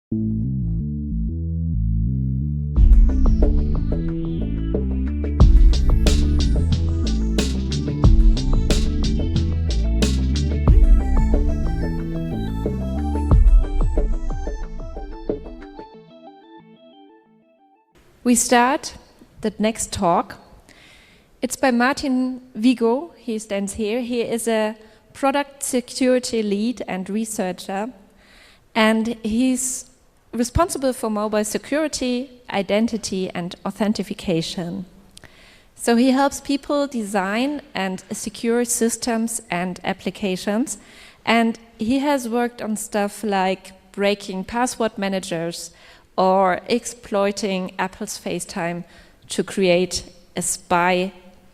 We start the next talk. It's by Martin Vigo. He stands here. He is a product security lead and researcher, and he's responsible for mobile security, identity, and authentication. So he helps people design and secure systems and applications, and he has worked on stuff like breaking password managers or exploiting Apple's FaceTime to create a spy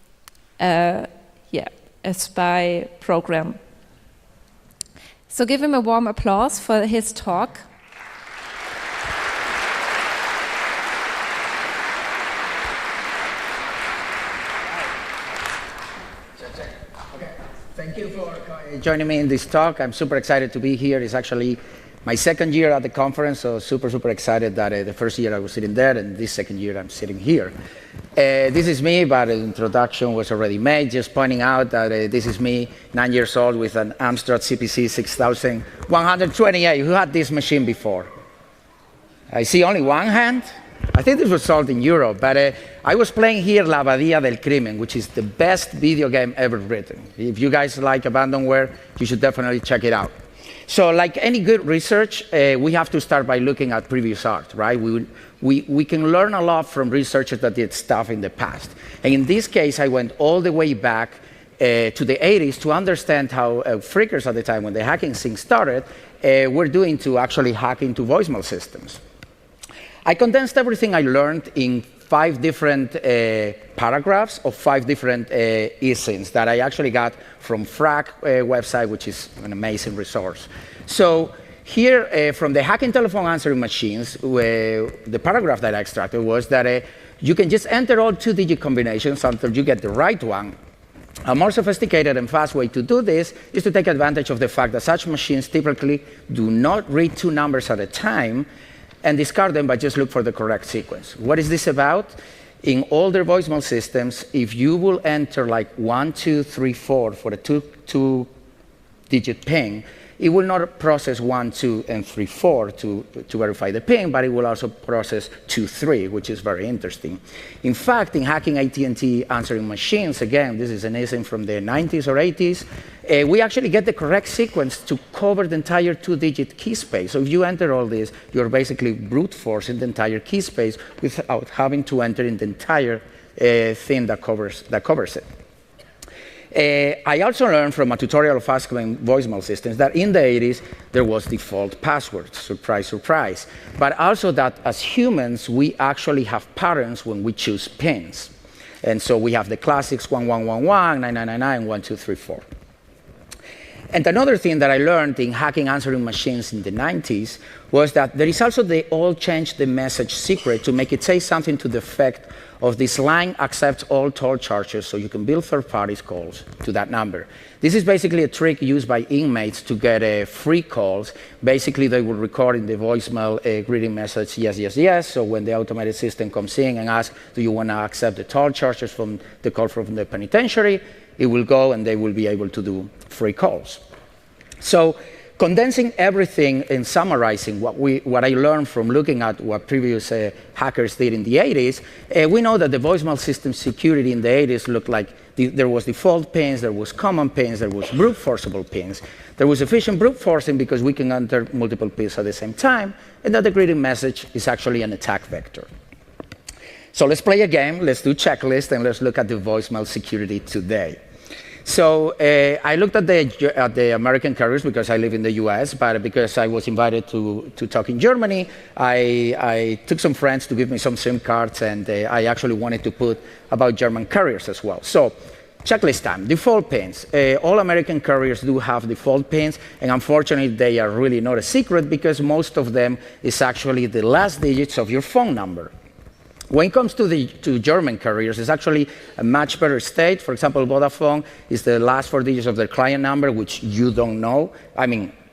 program. So give him a warm applause for his talk. Okay. Thank you for joining me in this talk. I'm super excited to be here. It's actually my second year at the conference, so super excited that the first year I was sitting there, and this second year I'm sitting here. This is me, but the introduction was already made, just pointing out that this is me, 9 years old, with an Amstrad CPC 6128. Who had this machine before? I see only one hand. I think this was sold in Europe, but I was playing here La Abadía del Crimen, which is the best video game ever written. If you guys like abandonware, you should definitely check it out. So like any good research, we have to start by looking at previous art, right? We can learn a lot from researchers that did stuff in the past. And in this case, I went all the way back to the 80s to understand how freakers at the time, when the hacking scene started, were doing to actually hack into voicemail systems. I condensed everything I learned in 5 different paragraphs of 5 different eSINs that I actually got from FRAC website, which is an amazing resource. So here, from the hacking telephone answering machines, the paragraph that I extracted was that you can just enter all 2-digit combinations until you get the right one. A more sophisticated and fast way to do this is to take advantage of the fact that such machines typically do not read 2 numbers at a time and discard them, but just look for the correct sequence. What is this about? In older voicemail systems, if you will enter like 1, 2, 3, 4 for a 2-digit ping, it will not process 1, 2, and 3, 4 to verify the ping, but it will also process 2, 3, which is very interesting. In fact, in hacking AT&T answering machines, again, this is an eSIN from the 90s or 80s, we actually get the correct sequence to cover the entire 2-digit key space. So if you enter all this, you're basically brute forcing the entire key space without having to enter in the entire thing that covers it. I also learned from a tutorial of Ascom voicemail systems that in the 80s, there was default passwords, surprise, surprise. But also that as humans, we actually have patterns when we choose pins. And so we have the classics 1111, 9999, 1234. And another thing that I learned in hacking answering machines in the 90s was that there is also the all change the message secret to make it say something to the effect of this line accepts all toll charges, so you can build third-party calls to that number. This is basically a trick used by inmates to get free calls. Basically, they will record in the voicemail a greeting message, yes, yes, yes. So when the automated system comes in and asks, do you want to accept the toll charges from the call from the penitentiary, it will go and they will be able to do free calls. So condensing everything and summarizing what I learned from looking at what previous hackers did in the 80s, we know that the voicemail system security in the 80s looked like there was default pins, there was common pins, there was brute forceable pins. There was efficient brute forcing because we can enter multiple pins at the same time, and that the greeting message is actually an attack vector. So let's play a game, let's do checklist, and let's look at the voicemail security today. So I looked at the American carriers because I live in the US, but because I was invited to talk in Germany, I took some friends to give me some SIM cards, and I actually wanted to put about German carriers as well. So checklist time, default pins. All American carriers do have default pins, and unfortunately they are really not a secret because most of them is actually the last digits of your phone number. When it comes to German carriers, it's actually a much better state. For example, Vodafone is the last 4 digits of their client number, which you don't know. I mean,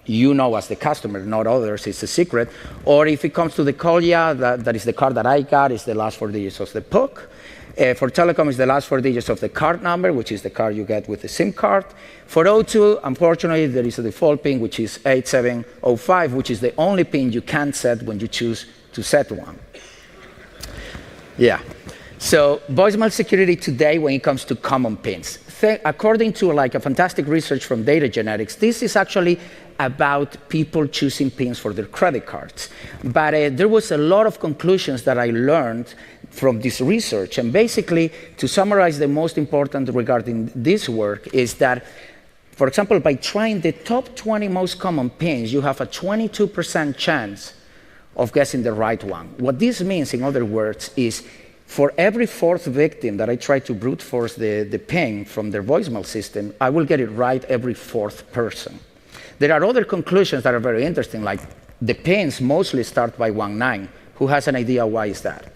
you know as the customer, not others, it's a secret. Or if it comes to the Kolya, that is the card that I got, is the last 4 digits of the PUC. For telecom, it's the last 4 digits of the card number, which is the card you get with the SIM card. For O2, unfortunately, there is a default PIN, which is 8705, which is the only PIN you can set when you choose to set one. Yeah. So voicemail security today, when it comes to common PINs, according to like a fantastic research from DataGenetics, this is actually about people choosing PINs for their credit cards. But there was a lot of conclusions that I learned from this research. And basically, to summarize the most important regarding this work is that, for example, by trying the top 20 most common PINs, you have a 22% chance of guessing the right one. What this means, in other words, is for every 4th victim that I try to brute force the PIN from their voicemail system, I will get it right every 4th person. There are other conclusions that are very interesting, like the PINs mostly start by 19. Who has an idea why is that?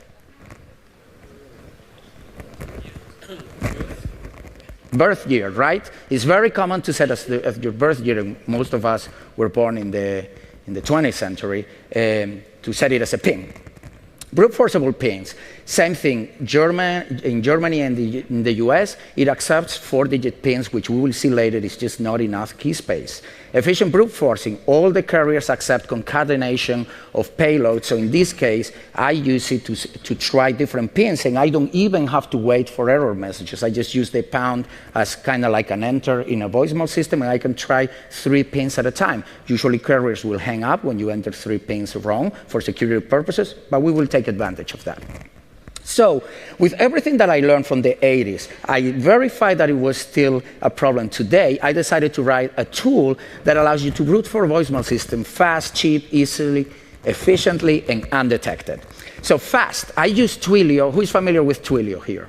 Birth year, right? It's very common to set as your birth year, and most of us were born in the 20th century, to set it as a PIN. Brute forceable PINs, same thing. In Germany and in the US, it accepts 4-digit PINs, which we will see later is just not enough key space. Efficient brute forcing, all the carriers accept concatenation of payloads. So in this case, I use it to try different PINs, and I don't even have to wait for error messages. I just use the pound as kind of like an enter in a voicemail system, and I can try 3 PINs at a time. Usually carriers will hang up when you enter 3 PINs wrong for security purposes, but we will take advantage of that. So, with everything that I learned from the 80s, I verified that it was still a problem today. I decided to write a tool that allows you to route for a voicemail system fast, cheap, easily, efficiently, and undetected. So fast, I use Twilio. Who is familiar with Twilio here?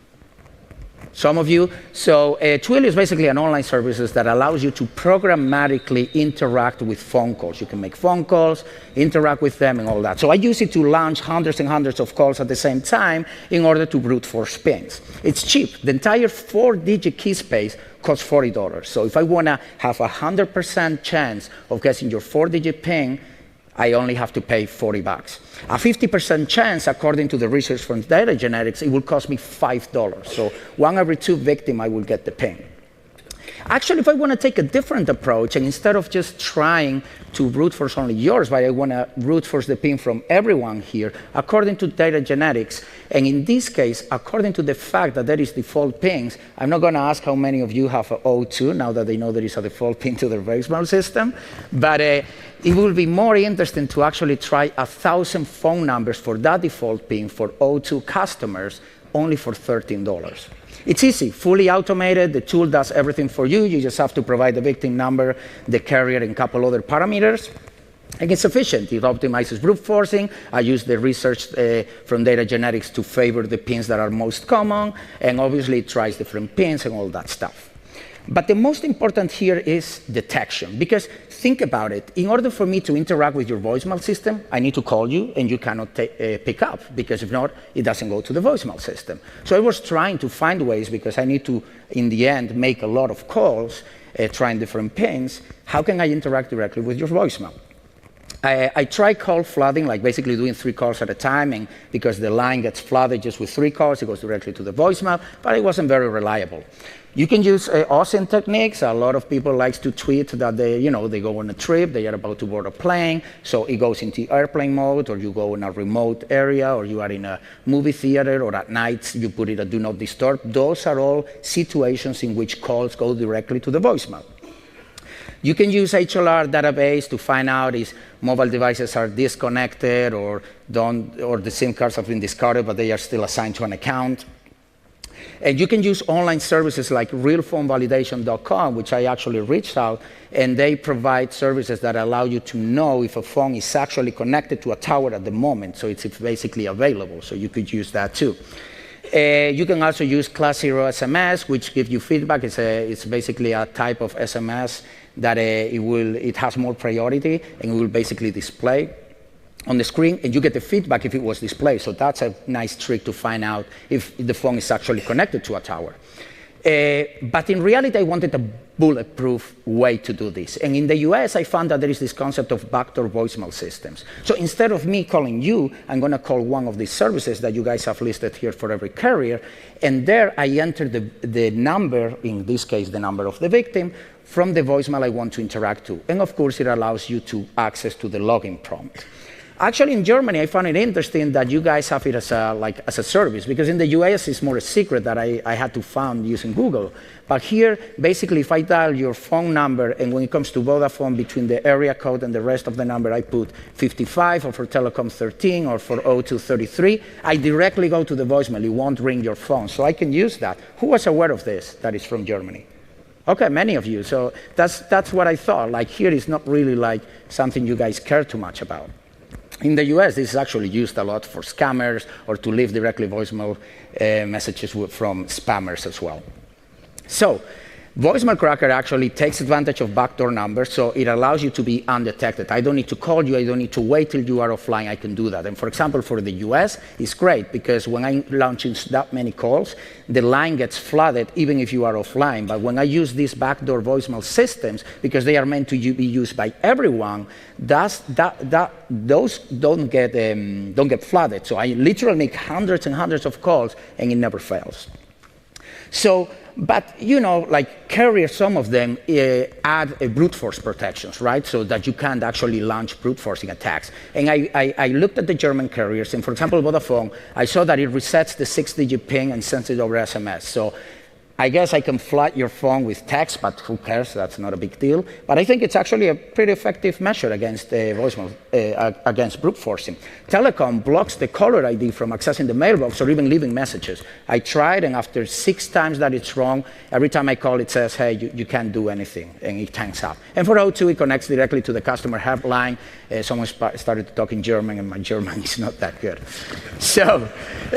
Some of you. So Twilio is basically an online service that allows you to programmatically interact with phone calls. You can make phone calls, interact with them, and all that. So I use it to launch hundreds and hundreds of calls at the same time in order to brute force PINs. It's cheap. The entire 4-digit key space costs $40. So if I want to have a 100% chance of guessing your 4-digit PIN, I only have to pay $40. A 50% chance, according to the research from DataGenetics, it will cost me $5. So 1 every 2 victims, I will get the PIN. Actually, if I want to take a different approach, and instead of just trying to brute force only yours, but I want to brute force the PIN from everyone here, according to DataGenetics, and in this case, according to the fact that there is default PINs, I'm not going to ask how many of you have an O2, now that they know there is a default PIN to their voicemail system, but it will be more interesting to actually try 1,000 phone numbers for that default PIN for O2 customers, only for $13. It's easy, fully automated. The tool does everything for you. You just have to provide the victim number, the carrier, and a couple other parameters. And it's efficient. It optimizes brute forcing. I use the research from DataGenetics to favor the pins that are most common. And obviously, it tries different pins and all that stuff. But the most important here is detection. Because think about it. In order for me to interact with your voicemail system, I need to call you, and you cannot pick up. Because if not, it doesn't go to the voicemail system. So I was trying to find ways, because I need to, in the end, make a lot of calls, trying different pins. How can I interact directly with your voicemail? I tried call flooding, like basically doing 3 calls at a time, and because the line gets flooded just with 3 calls, it goes directly to the voicemail, but it wasn't very reliable. You can use OSINT techniques. A lot of people like to tweet that they go on a trip, they are about to board a plane, so it goes into airplane mode, or you go in a remote area, or you are in a movie theater, or at night you put it at Do Not Disturb. Those are all situations in which calls go directly to the voicemail. You can use HLR database to find out if mobile devices are disconnected or the SIM cards have been discarded, but they are still assigned to an account. And you can use online services like realphonevalidation.com, which I actually reached out, and they provide services that allow you to know if a phone is actually connected to a tower at the moment, so it's basically available, so you could use that too. You can also use Class 0 SMS, which gives you feedback. It's basically a type of SMS that it has more priority, and it will basically display on the screen, and you get the feedback if it was displayed. So that's a nice trick to find out if the phone is actually connected to a tower. But in reality, I wanted a bulletproof way to do this. And in the US, I found that there is this concept of backdoor voicemail systems. So instead of me calling you, I'm going to call one of these services that you guys have listed here for every carrier. And there I enter the number, in this case, the number of the victim, from the voicemail I want to interact to. And of course, it allows you to access to the login prompt. Actually, in Germany, I found it interesting that you guys have it as a service, because in the US, it's more a secret that I had to find using Google. But here, basically, if I dial your phone number, and when it comes to Vodafone, between the area code and the rest of the number, I put 55, or for Telecom 13, or for O2 33, I directly go to the voicemail. It won't ring your phone. So I can use that. Who was aware of this that is from Germany? Okay, many of you. So that's what I thought. Like, here is not really like something you guys care too much about. In the US, this is actually used a lot for scammers or to leave directly voicemail messages from spammers as well. So Voicemail Cracker actually takes advantage of backdoor numbers, so it allows you to be undetected. I don't need to call you. I don't need to wait till you are offline. I can do that. And for example, for the US, it's great because when I'm launching that many calls, the line gets flooded even if you are offline. But when I use these backdoor voicemail systems, because they are meant to be used by everyone, those don't get flooded. So I literally make hundreds and hundreds of calls, and it never fails. So, but you know, like carriers, some of them add brute force protections, right? So that you can't actually launch brute forcing attacks. And I looked at the German carriers, and for example, Vodafone, I saw that it resets the 6-digit ping and sends it over SMS. So I guess I can flood your phone with text, but who cares? That's not a big deal. But I think it's actually a pretty effective measure against voicemail, against brute forcing. Telecom blocks the caller ID from accessing the mailbox or even leaving messages. I tried, and after 6 times that it's wrong, every time I call, it says, hey, you can't do anything, and it hangs up. And for O2, it connects directly to the customer helpline. Someone started to talk in German, and my German is not that good. So,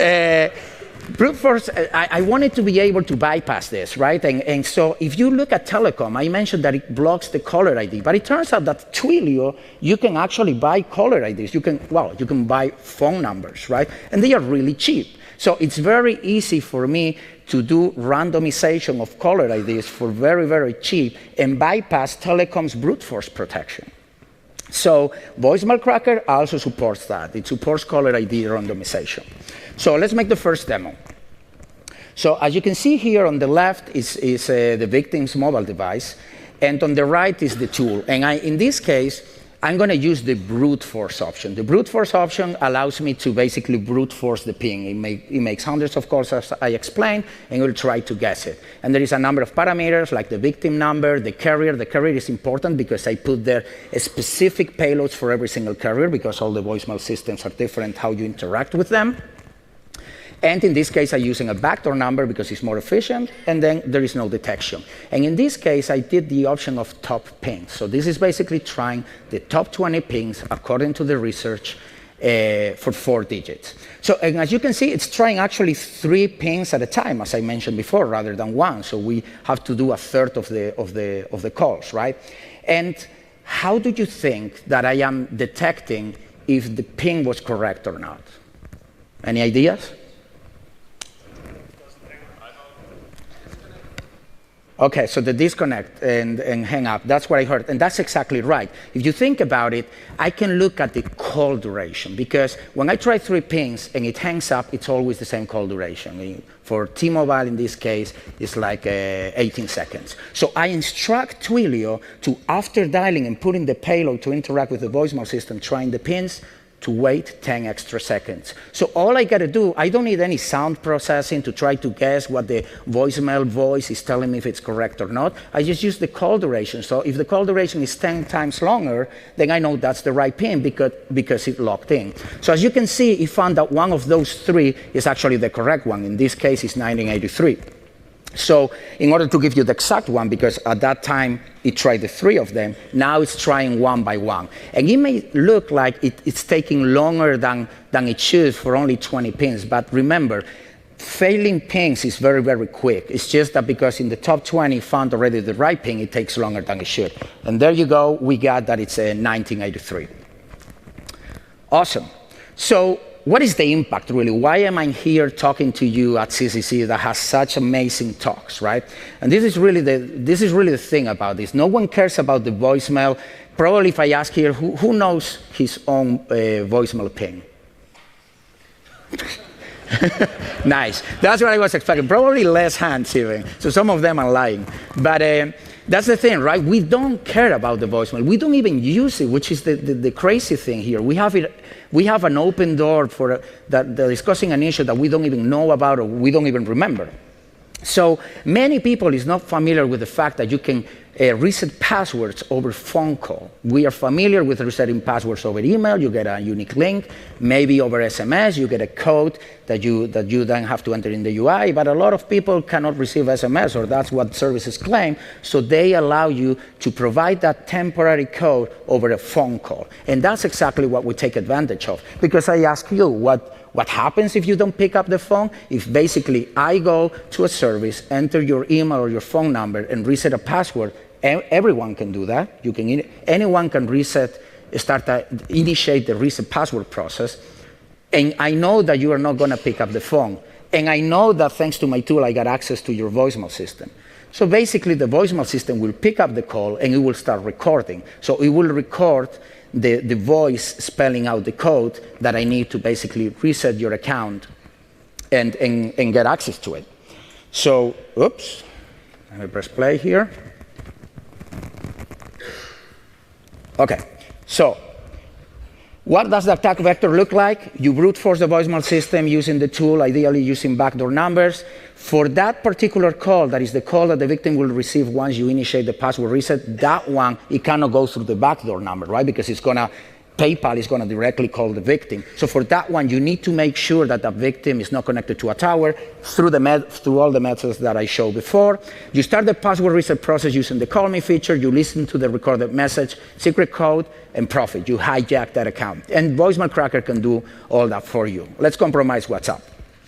brute force, I wanted to be able to bypass this, right? And so if you look at Telecom, I mentioned that it blocks the caller ID, but it turns out that Twilio, you can actually buy caller IDs. You can buy phone numbers, right? And they are really cheap. So it's very easy for me to do randomization of caller IDs for very, very cheap and bypass Telecom's brute force protection. So Voicemail Cracker also supports that. It supports caller ID randomization. So let's make the first demo. So as you can see here on the left is the victim's mobile device, and on the right is the tool. And in this case, I'm going to use the brute force option. The brute force option allows me to basically brute force the ping. It makes hundreds of calls, as I explained, and it will try to guess it. And there is a number of parameters, like the victim number, the carrier. The carrier is important because I put there specific payloads for every single carrier, because all the voicemail systems are different how you interact with them. And in this case, I'm using a backdoor number because it's more efficient, and then there is no detection. And in this case, I did the option of top pings. So this is basically trying the top 20 pings according to the research for 4 digits. So, and as you can see, it's trying actually 3 pings at a time, as I mentioned before, rather than 1. So we have to do a third of the calls, right? And how do you think that I am detecting if the ping was correct or not? Any ideas? Okay, so the disconnect and hang up, that's what I heard. And that's exactly right. If you think about it, I can look at the call duration, because when I try 3 pings and it hangs up, it's always the same call duration. For T-Mobile, in this case, it's like 18 seconds. So I instruct Twilio to, after dialing and putting the payload to interact with the voicemail system, trying the pins, to wait 10 extra seconds. So all I got to do, I don't need any sound processing to try to guess what the voicemail voice is telling me if it's correct or not. I just use the call duration. So if the call duration is 10 times longer, then I know that's the right pin because it locked in. So as you can see, it found that one of those 3 is actually the correct one. In this case, it's 1983. So in order to give you the exact one, because at that time it tried the 3 of them, now it's trying 1 by 1. And it may look like it's taking longer than it should for only 20 pins, but remember, failing pings is very, very quick. It's just that because in the top 20 found already the right ping, it takes longer than it should. And there you go, we got that it's a 1983. Awesome. So what is the impact, really? Why am I here talking to you at CCC that has such amazing talks, right? And this is really the thing about this. No one cares about the voicemail. Probably if I ask here, who knows his own voicemail ping? Nice. That's what I was expecting. Probably less hands even. So some of them are lying. But that's the thing, right? We don't care about the voicemail. We don't even use it, which is the crazy thing here. We have an open door for that discussing an issue that we don't even know about or we don't even remember. So many people is not familiar with the fact that you can reset passwords over phone call. We are familiar with resetting passwords over email. You get a unique link. Maybe over SMS, you get a code that you then have to enter in the UI. But a lot of people cannot receive SMS, or that's what services claim. So they allow you to provide that temporary code over a phone call. And that's exactly what we take advantage of. Because I ask you, what happens if you don't pick up the phone? If basically I go to a service, enter your email or your phone number, and reset a password, everyone can do that. Anyone can initiate the reset password process. And I know that you are not going to pick up the phone. And I know that thanks to my tool, I got access to your voicemail system. So basically, the voicemail system will pick up the call and it will start recording. So it will record the voice spelling out the code that I need to basically reset your account and get access to it. So, oops, let me press play here. Okay, so what does the attack vector look like? You brute force the voicemail system using the tool, ideally using backdoor numbers. For that particular call, that is the call that the victim will receive once you initiate the password reset, that one, it cannot go through the backdoor number, right? Because PayPal is going to directly call the victim. So for that one, you need to make sure that the victim is not connected to a tower through all the methods that I showed before. You start the password reset process using the call me feature. You listen to the recorded message, secret code, and profit. You hijack that account. And Voicemail Cracker can do all that for you. Let's compromise WhatsApp.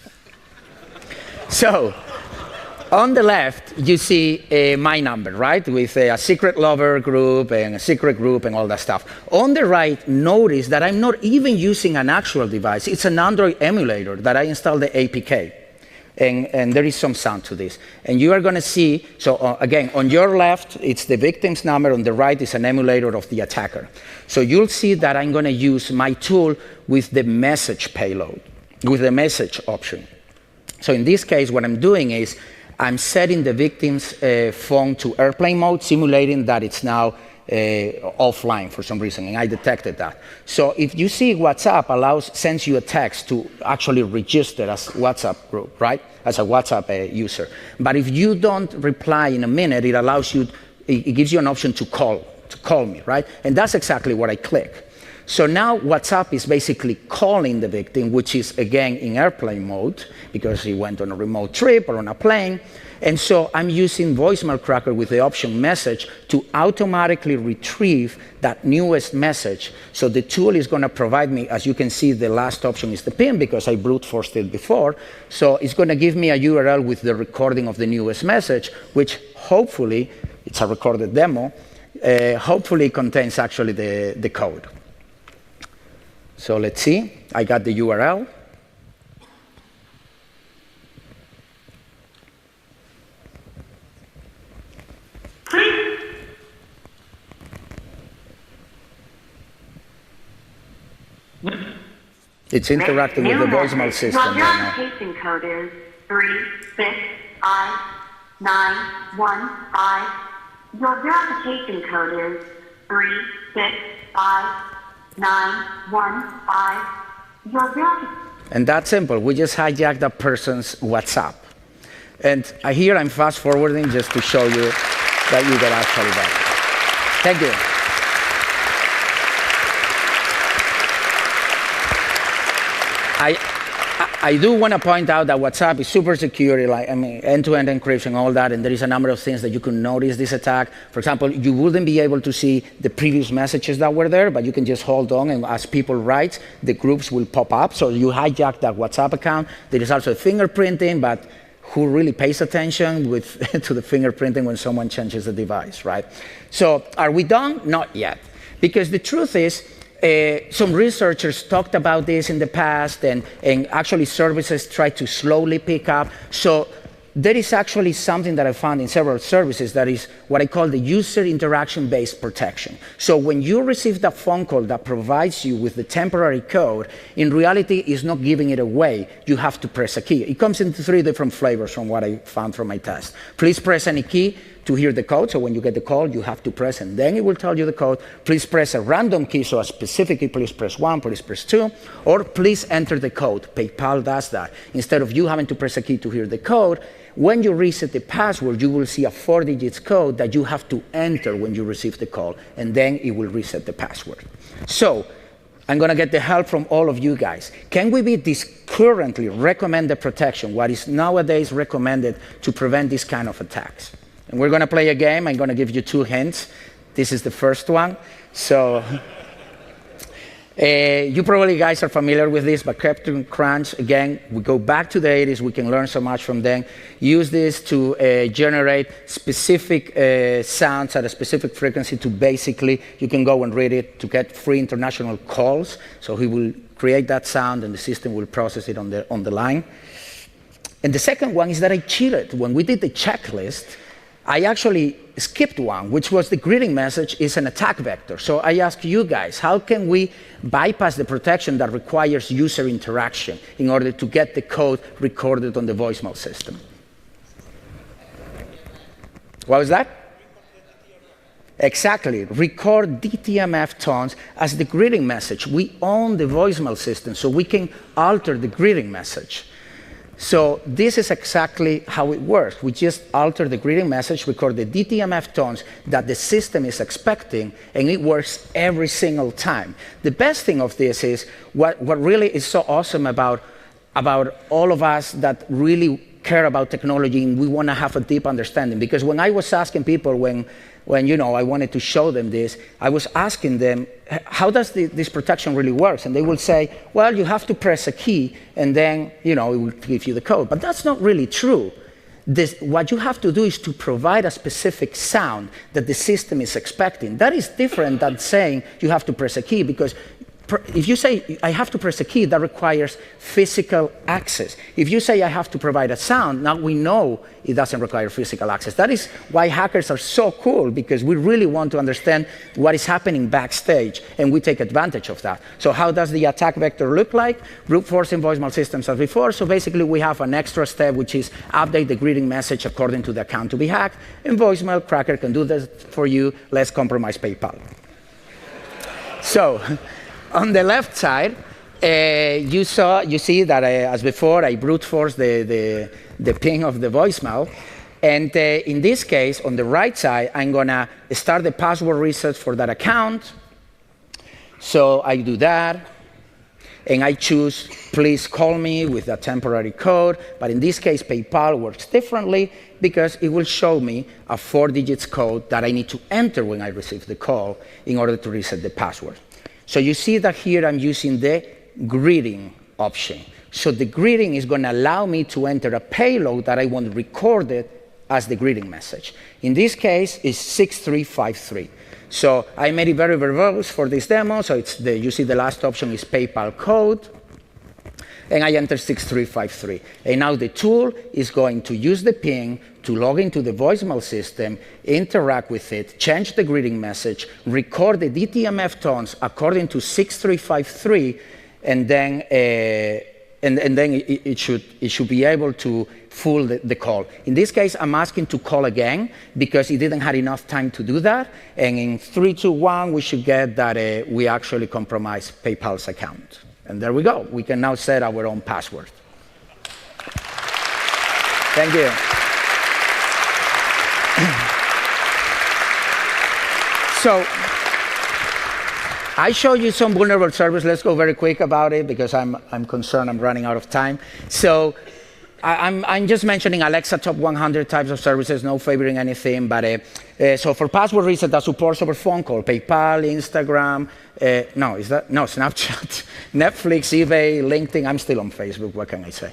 So on the left, you see my number, right? With a secret lover group and a secret group and all that stuff. On the right, notice that I'm not even using an actual device. It's an Android emulator that I installed the APK. And there is some sound to this. And you are going to see, so again, on your left, it's the victim's number. On the right is an emulator of the attacker. So you'll see that I'm going to use my tool with the message payload, with the message option. So in this case, what I'm doing is I'm setting the victim's phone to airplane mode, simulating that it's now offline for some reason, and I detected that. So if you see WhatsApp sends you a text to actually register as WhatsApp group, right? As a WhatsApp user. But if you don't reply in a minute, it gives you an option to call me, right? And that's exactly what I click. So now WhatsApp is basically calling the victim, which is, again, in airplane mode, because he went on a remote trip or on a plane. And so I'm using Voicemail Cracker with the option message to automatically retrieve that newest message. So the tool is going to provide me, as you can see, the last option is the PIN, because I brute forced it before. So it's going to give me a URL with the recording of the newest message, which hopefully, it's a recorded demo, hopefully contains actually the code. So let's see, I got the URL. It's interacting with the voicemail system right now. Your verification code is 36591. Your verification code is 36591. And that's simple. We just hijacked that person's WhatsApp. And here I'm fast forwarding just to show you that you get actually that. Thank you. I do want to point out that WhatsApp is super secure, end-to-end encryption, all that, and there is a number of things that you can notice this attack. For example, you wouldn't be able to see the previous messages that were there, but you can just hold on, and as people write, the groups will pop up. So you hijack that WhatsApp account. There is also fingerprinting, but who really pays attention to the fingerprinting when someone changes the device, right? So are we done? Not yet. Because the truth is, some researchers talked about this in the past, and actually services try to slowly pick up. So there is actually something that I found in several services that is what I call the user interaction-based protection. So when you receive that phone call that provides you with the temporary code, in reality, it's not giving it away. You have to press a key. It comes in 3 different flavors from what I found from my test. Please press any key to hear the code. So when you get the call, you have to press, and then it will tell you the code. Please press a random key, so specifically, please press 1, please press 2, or please enter the code. PayPal does that. Instead of you having to press a key to hear the code, when you reset the password, you will see a 4-digit code that you have to enter when you receive the call, and then it will reset the password. So I'm going to get the help from all of you guys. Can we be this currently recommended protection, what is nowadays recommended to prevent this kind of attacks? And we're going to play a game. I'm going to give you 2 hints. This is the first one. So you probably guys are familiar with this, but Captain Crunch, again, we go back to the 80s. We can learn so much from them. Use this to generate specific sounds at a specific frequency to basically, you can go and read it to get free international calls. So he will create that sound, and the system will process it on the line. And the second one is that I cheated. When we did the checklist, I actually skipped one, which was the greeting message is an attack vector. So I ask you guys, how can we bypass the protection that requires user interaction in order to get the code recorded on the voicemail system? What was that? Exactly. Record DTMF tones as the greeting message. We own the voicemail system, so we can alter the greeting message. So this is exactly how it works. We just alter the greeting message, record the DTMF tones that the system is expecting, and it works every single time. The best thing of this is what really is so awesome about all of us that really care about technology, and we want to have a deep understanding. Because when I was asking people, when I wanted to show them this, I was asking them, how does this protection really work? And they will say, well, you have to press a key, and then it will give you the code. But that's not really true. What you have to do is to provide a specific sound that the system is expecting. That is different than saying you have to press a key, because if you say, I have to press a key, that requires physical access. If you say, I have to provide a sound, now we know it doesn't require physical access. That is why hackers are so cool, because we really want to understand what is happening backstage, and we take advantage of that. So how does the attack vector look like? Brute forcing voicemail systems as before. So basically, we have an extra step, which is update the greeting message according to the account to be hacked. And Voicemail Cracker can do this for you. Let's compromise PayPal. So on the left side, you see that as before, I brute force the ping of the voicemail. And in this case, on the right side, I'm going to start the password reset for that account. So I do that. And I choose, please call me with a temporary code. But in this case, PayPal works differently because it will show me a 4-digit code that I need to enter when I receive the call in order to reset the password. So you see that here I'm using the greeting option. So the greeting is going to allow me to enter a payload that I want recorded as the greeting message. In this case, it's 6353. So I made it very verbose for this demo. So you see the last option is PayPal code. And I enter 6353. And now the tool is going to use the ping to log into the voicemail system, interact with it, change the greeting message, record the DTMF tones according to 6353, and then it should be able to fool the call. In this case, I'm asking to call again because it didn't have enough time to do that. And in 3, 2, 1, we should get that we actually compromise PayPal's account. And there we go. We can now set our own password. Thank you. So I showed you some vulnerable service. Let's go very quick about it because I'm concerned I'm running out of time. So I'm just mentioning Alexa top 100 types of services, no favoring anything. But so for password reset, that supports over phone call, PayPal, Instagram. No, Snapchat, Netflix, eBay, LinkedIn. I'm still on Facebook. What can I say?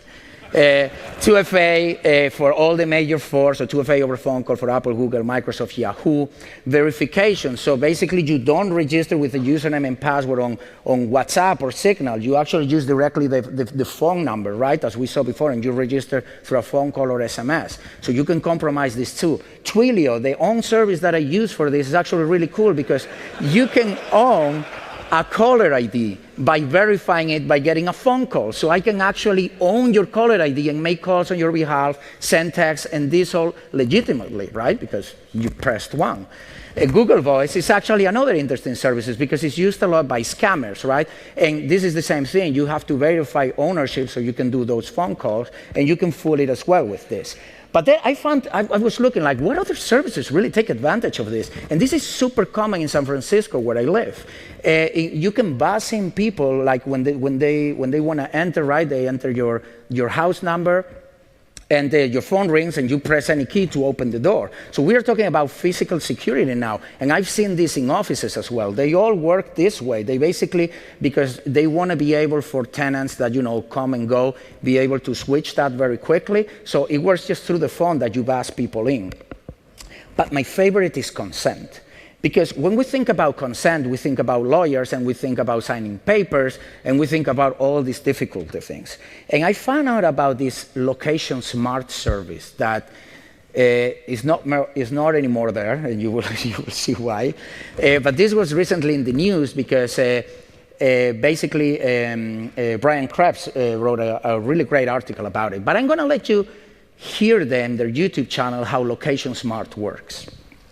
2FA for all the major four, so 2FA over phone call for Apple, Google, Microsoft, Yahoo. Verification, so basically you don't register with a username and password on WhatsApp or Signal. You actually use directly the phone number, right, as we saw before, and you register through a phone call or SMS. So you can compromise this too. Twilio, the own service that I use for this, is actually really cool because you can own a caller ID by verifying it by getting a phone call. So I can actually own your caller ID and make calls on your behalf, send texts, and this all legitimately, right? Because you pressed one. Google Voice is actually another interesting service because it's used a lot by scammers, right? And this is the same thing. You have to verify ownership so you can do those phone calls, and you can fool it as well with this. But then I was looking like, what other services really take advantage of this? And this is super common in San Francisco, where I live. You can buzz in people like when they want to enter, right? They enter your house number, and your phone rings, and you press any key to open the door. So we are talking about physical security now, and I've seen this in offices as well. They all work this way. They basically, because they want to be able for tenants that, come and go, be able to switch that very quickly. So it works just through the phone that you buzz people in. But my favorite is consent. Because when we think about consent, we think about lawyers, and we think about signing papers, and we think about all these difficult things. And I found out about this Location Smart service that is not anymore there, and you will see why. But this was recently in the news because basically Brian Krebs wrote a really great article about it. But I'm going to let you hear them, their YouTube channel, how Location Smart works.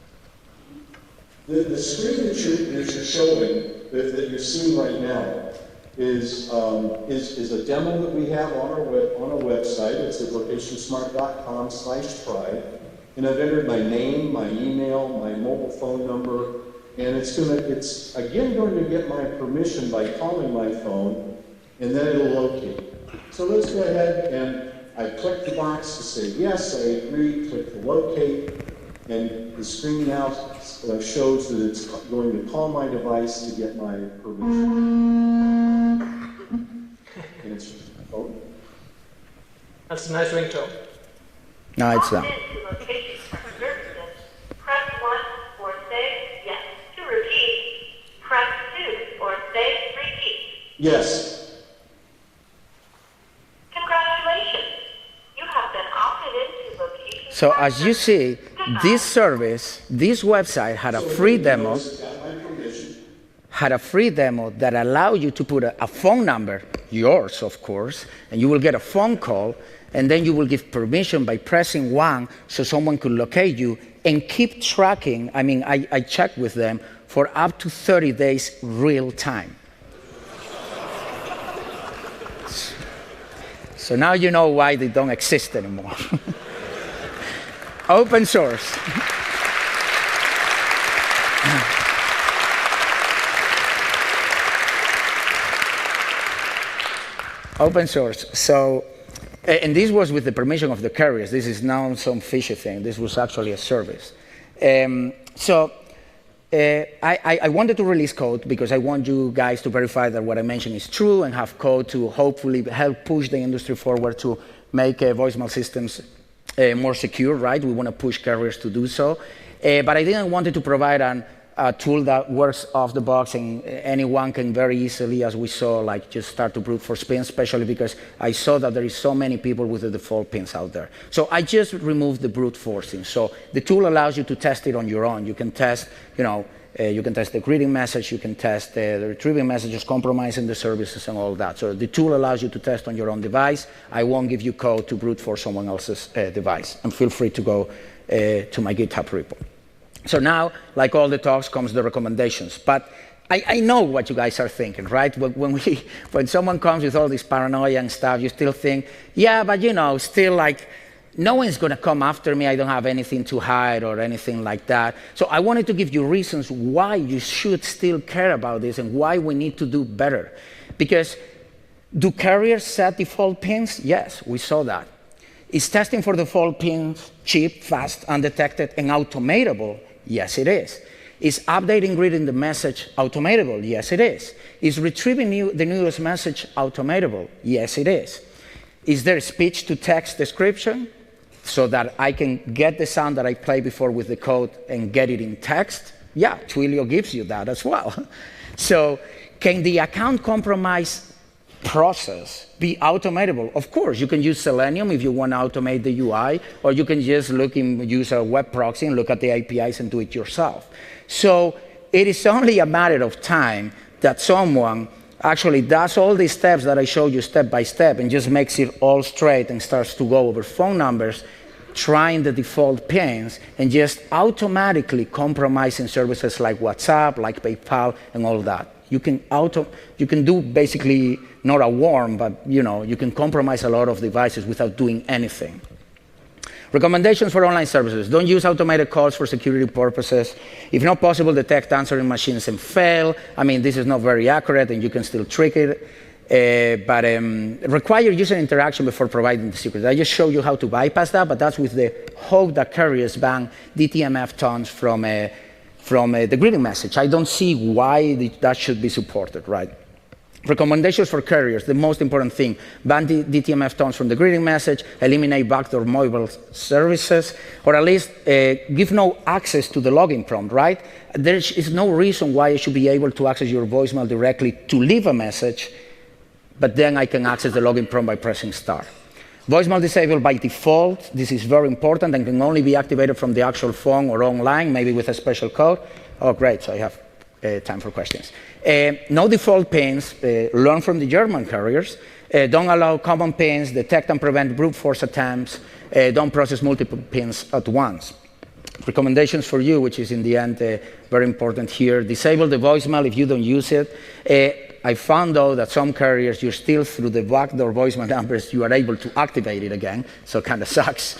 The screen that you're showing, that you're seeing right now, is a demo that we have on our website. It's at locationsmart.com/try. And I've entered my name, my email, my mobile phone number, and it's again going to get my permission by calling my phone, and then it'll locate. So let's go ahead, and I click the box to say yes, I agree, click the locate, and the screen now shows that it's going to call my device to get my permission. And it's phone. That's a nice ringtone. No, it's not. Press 1 or say yes. To repeat, press 2 or say repeat. Yes. Congratulations. You have been opted into Location So as you see, this service, this website had a free demo. Had a free demo that allowed you to put a phone number, yours of course, and you will get a phone call, and then you will give permission by pressing 1 so someone could locate you and keep tracking. I mean, I checked with them for up to 30 days real time. So now you know why they don't exist anymore. Open source. Open source. So, and this was with the permission of the carriers. This is not some fishy thing. This was actually a service. I wanted to release code because I want you guys to verify that what I mentioned is true and have code to hopefully help push the industry forward to make voicemail systems more secure, right? We want to push carriers to do so. But I didn't want to provide a tool that works off the box and anyone can very easily, as we saw, like just start to brute force pins, especially because I saw that there is so many people with the default pins out there. So I just removed the brute forcing. So the tool allows you to test it on your own. You can test, you can test the greeting message, you can test the retrieving messages, compromising the services and all that. So the tool allows you to test on your own device. I won't give you code to brute force someone else's device. And feel free to go to my GitHub repo. So now, like all the talks, comes the recommendations. But I know what you guys are thinking, right? When someone comes with all this paranoia and stuff, you still think, yeah, but still like, no one's going to come after me. I don't have anything to hide or anything like that. So I wanted to give you reasons why you should still care about this and why we need to do better. Because do carriers set default pins? Yes, we saw that. Is testing for default pins cheap, fast, undetected, and automatable? Yes, it is. Is updating, reading the message automatable? Yes, it is. Is retrieving the newest message automatable? Yes, it is. Is there speech-to-text description so that I can get the sound that I played before with the code and get it in text? Yeah, Twilio gives you that as well. So can the account compromise process be automatable? Of course, you can use Selenium if you want to automate the UI, or you can just use a web proxy and look at the APIs and do it yourself. So it is only a matter of time that someone actually does all these steps that I showed you step by step and just makes it all straight and starts to go over phone numbers, trying the default pins, and just automatically compromising services like WhatsApp, like PayPal, and all that. You can do basically not a worm, but you can compromise a lot of devices without doing anything. Recommendations for online services. Don't use automated calls for security purposes. If not possible, detect answering machines and fail. I mean, this is not very accurate, and you can still trick it. But require user interaction before providing the secret. I just showed you how to bypass that, but that's with the hope that carriers ban DTMF tones from the greeting message. I don't see why that should be supported, right? Recommendations for carriers, the most important thing, ban DTMF tones from the greeting message, eliminate backdoor mobile services, or at least give no access to the login prompt, right? There is no reason why I should be able to access your voicemail directly to leave a message, but then I can access the login prompt by pressing star. Voicemail disabled by default. This is very important and can only be activated from the actual phone or online, maybe with a special code. Oh, great, so I have time for questions. No default pins, learn from the German carriers. Don't allow common pins, detect and prevent brute force attempts. Don't process multiple pins at once. Recommendations for you, which is in the end very important here. Disable the voicemail if you don't use it. I found, though, that some carriers, you still, through the backdoor voicemail numbers, you are able to activate it again, so it kind of sucks.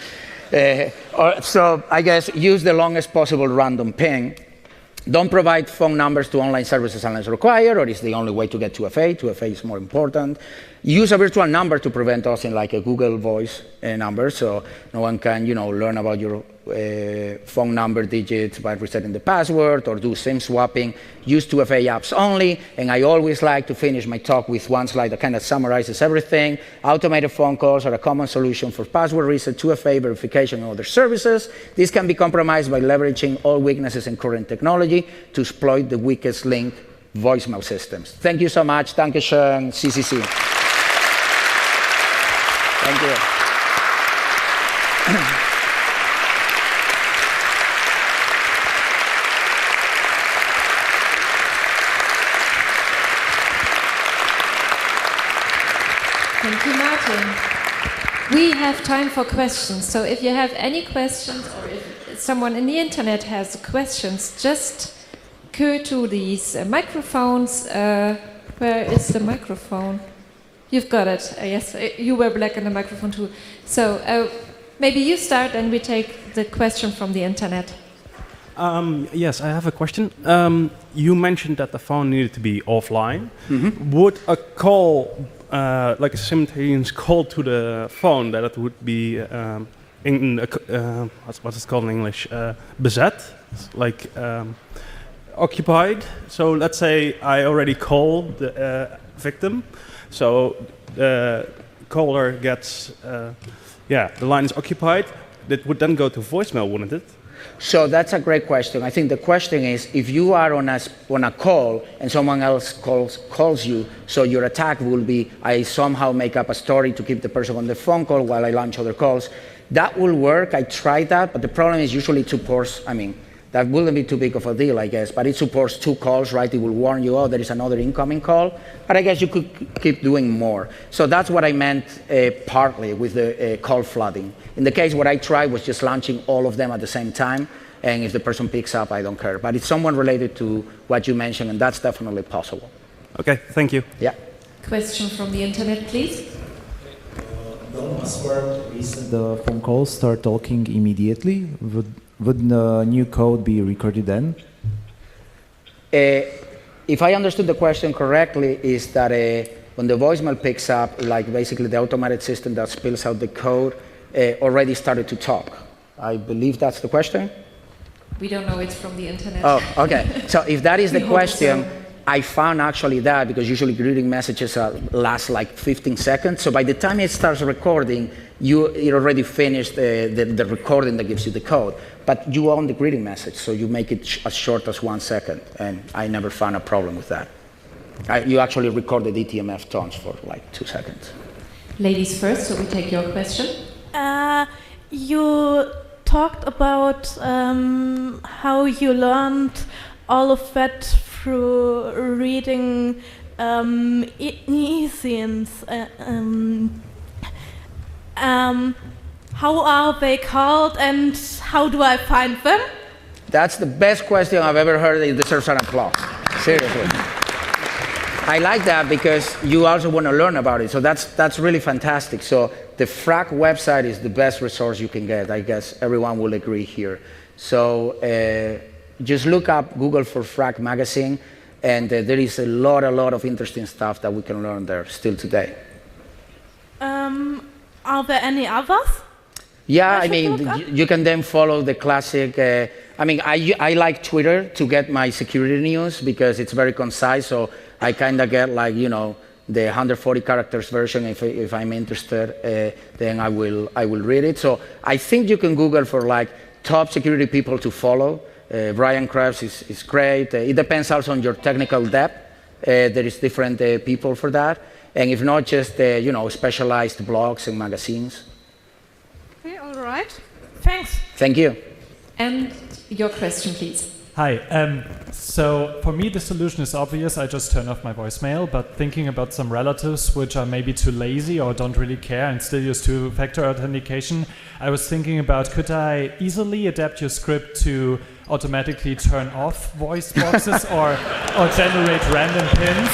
So I guess use the longest possible random ping. Don't provide phone numbers to online services unless required, or it's the only way to get 2FA. 2FA is more important. Use a virtual number to prevent us in like a Google Voice number, so no one can, learn about your phone number digits by resetting the password or do SIM swapping. Use 2FA apps only, and I always like to finish my talk with one slide that kind of summarizes everything. Automated phone calls are a common solution for password reset, 2FA verification, and other services. This can be compromised by leveraging all weaknesses in current technology to exploit the weakest link voicemail systems. Thank you so much. Dankeschön, CCC. Thank you. Thank you, Martin. We have time for questions, so if you have any questions or if someone in the internet has questions, just go to these microphones. Where is the microphone? You've got it. Yes, you were black in the microphone too. So maybe you start and we take the question from the internet. Yes, I have a question. You mentioned that the phone needed to be offline. Mm-hmm. Would a call, like a simultaneous call to the phone, that it would be what's it called in English? Bezet, like occupied. So let's say I already called the victim. So the caller gets, the line is occupied. That would then go to voicemail, wouldn't it? So that's a great question. I think the question is, if you are on a call and someone else calls you, so your attack will be, I somehow make up a story to keep the person on the phone call while I launch other calls. That will work. I tried that, but the problem is usually it supports, that wouldn't be too big of a deal, I guess, but it supports 2 calls, right? It will warn you, oh, there is another incoming call, but I guess you could keep doing more. So that's what I meant partly with the call flooding. In the case what I tried was just launching all of them at the same time, and if the person picks up, I don't care. But it's somewhat related to what you mentioned, and that's definitely possible. Okay, thank you. Yeah. Question from the internet, please. Don't password reset the phone call, start talking immediately. Would the new code be recorded then? If I understood the question correctly, is that when the voicemail picks up, like basically the automated system that spills out the code already started to talk. I believe that's the question? We don't know, it's from the internet. Oh, okay. So if that is the question, I found actually that because usually greeting messages last like 15 seconds. So by the time it starts recording, it already finished the recording that gives you the code. But you own the greeting message, so you make it as short as 1 second. And I never found a problem with that. You actually record the DTMF tones for like 2 seconds. Ladies first, so we take your question. You talked about how you learned all of that through reading e-zines. How are they called and how do I find them? That's the best question I've ever heard. It deserves an applause. Seriously. I like that because you also want to learn about it. So that's really fantastic. So the FRAC website is the best resource you can get. I guess everyone will agree here. So just look up Google for FRAC magazine, and there is a lot of interesting stuff that we can learn there still today. Are there any others? Yeah, I mean, you can then follow the classic. I like Twitter to get my security news because it's very concise. So I kind of get like, you know, the 140 characters version. If I'm interested, then I will read it. So I think you can Google for like top security people to follow. Brian Krebs is great. It depends also on your technical depth. There is different people for that. And if not, just you know, specialized blogs and magazines. Okay, all right. Thanks. Thank you. And your question, please. Hi. So for me, the solution is obvious. I just turn off my voicemail. But thinking about some relatives which are maybe too lazy or don't really care and still use two-factor authentication, I was thinking about, could I easily adapt your script to automatically turn off voice boxes or generate random pins?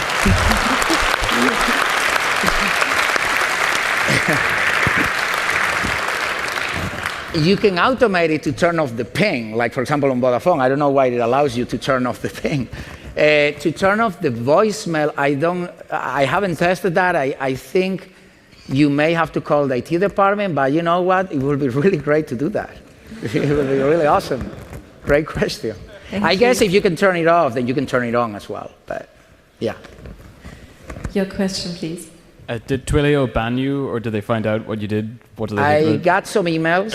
You can automate it to turn off the ping, like for example on Vodafone. I don't know why it allows you to turn off the ping. To turn off the voicemail, I haven't tested that. I think you may have to call the IT department, but you know what? It would be really great to do that. It would be really awesome. Great question. I guess if you can turn it off, then you can turn it on as well. But yeah. Your question, please. Did Twilio ban you, or did they find out what you did? What did they I got some emails.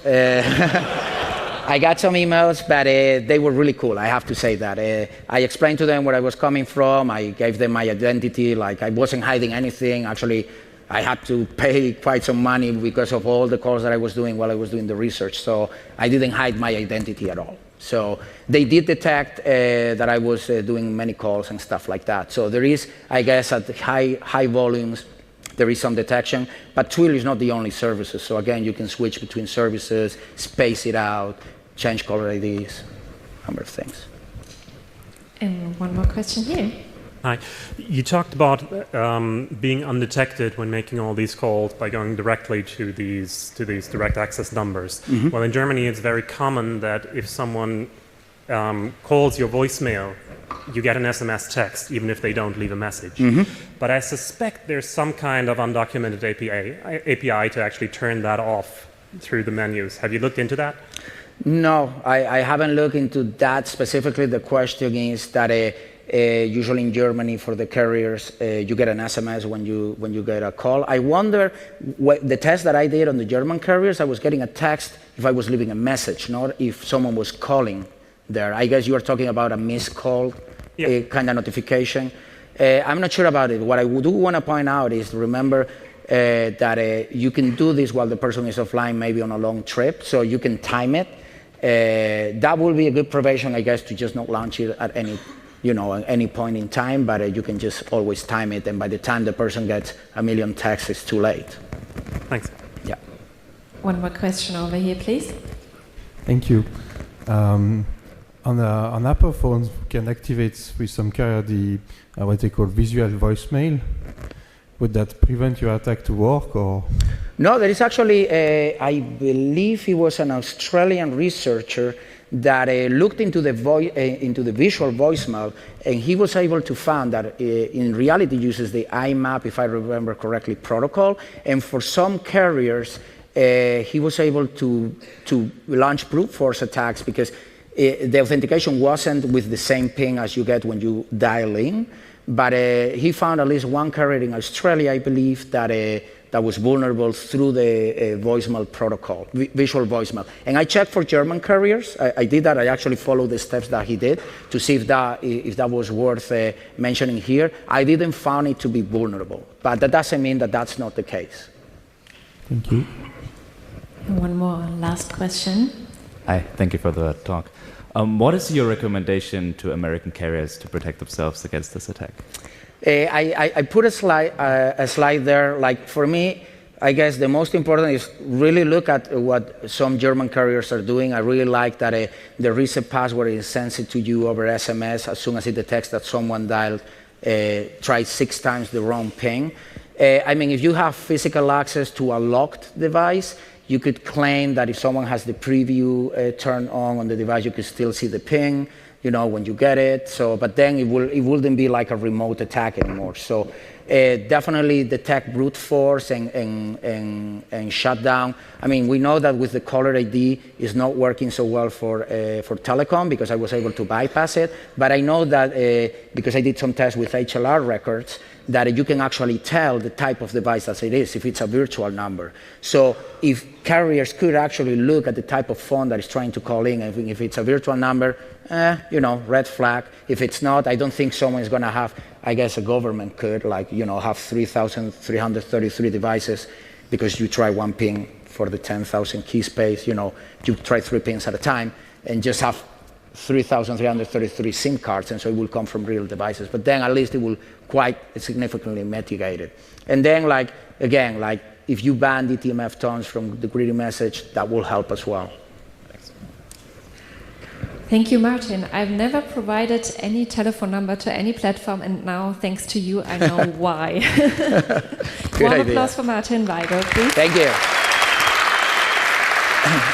I got some emails, but they were really cool. I have to say that. I explained to them where I was coming from. I gave them my identity. Like I wasn't hiding anything. Actually, I had to pay quite some money because of all the calls that I was doing while I was doing the research. So I didn't hide my identity at all. So they did detect that I was doing many calls and stuff like that. So there is, I guess, at high volumes, there is some detection. But Twilio is not the only services. So again, you can switch between services, space it out, change caller IDs, a number of things. And one more question here. Hi. You talked about being undetected when making all these calls by going directly to these direct access numbers. Mm-hmm. Well, in Germany, it's very common that if someone calls your voicemail, you get an SMS text, even if they don't leave a message. Mm-hmm. But I suspect there's some kind of undocumented API to actually turn that off through the menus. Have you looked into that? No, I haven't looked into that specifically. The question is that usually in Germany for the carriers, you get an SMS when you get a call. I wonder, the test that I did on the German carriers, I was getting a text if I was leaving a message, not if someone was calling there. I guess you are talking about a missed call kind of notification. I'm not sure about it. What I do want to point out is remember that you can do this while the person is offline, maybe on a long trip, so you can time it. That will be a good prevention, I guess, to just not launch it at any point in time, but you can just always time it, and by the time the person gets a million texts, it's too late. Thanks. Yeah. One more question over here, please. Thank you. On Apple phones, we can activate with some carrier the what they call visual voicemail. Would that prevent your attack to work, or? No, there is actually, I believe he was an Australian researcher that looked into the visual voicemail, and he was able to find that in reality uses the IMAP, if I remember correctly, protocol. And for some carriers, he was able to launch brute force attacks because The authentication wasn't with the same ping as you get when you dial in, but he found at least one carrier in Australia, I believe, that was vulnerable through the voicemail protocol, visual voicemail. And I checked for German carriers. I did that. I actually followed the steps that he did to see if that was worth mentioning here. I didn't find it to be vulnerable, but that doesn't mean that that's not the case. Thank you. One more last question. Hi, thank you for the talk. What is your recommendation to American carriers to protect themselves against this attack? I put a slide there. Like for me, I guess the most important is really look at what some German carriers are doing. I really like that the reset password is sends it to you over SMS as soon as it detects that someone tried 6 times the wrong ping. I mean, if you have physical access to a locked device, you could claim that if someone has the preview turned on the device, you could still see the ping, when you get it. So, but then it wouldn't be like a remote attack anymore. So definitely detect brute force and shut down. I mean, we know that with the caller ID is not working so well for telecom because I was able to bypass it. But I know that because I did some tests with HLR records, that you can actually tell the type of device that it is, if it's a virtual number. So if carriers could actually look at the type of phone that is trying to call in, and if it's a virtual number, red flag. If it's not, I don't think someone is going to have, I guess a government could, have 3,333 devices because you try one ping for the 10,000 key space, you try 3 pings at a time and just have 3,333 SIM cards, and so it will come from real devices. But then at least it will quite significantly mitigate it. And then, if you ban DTMF tones from the greeting message, that will help as well. Thanks. Thank you, Martin. I've never provided any telephone number to any platform, and now, thanks to you, I know why. Good Warm idea. applause for Martin Weigel, please. Thank you.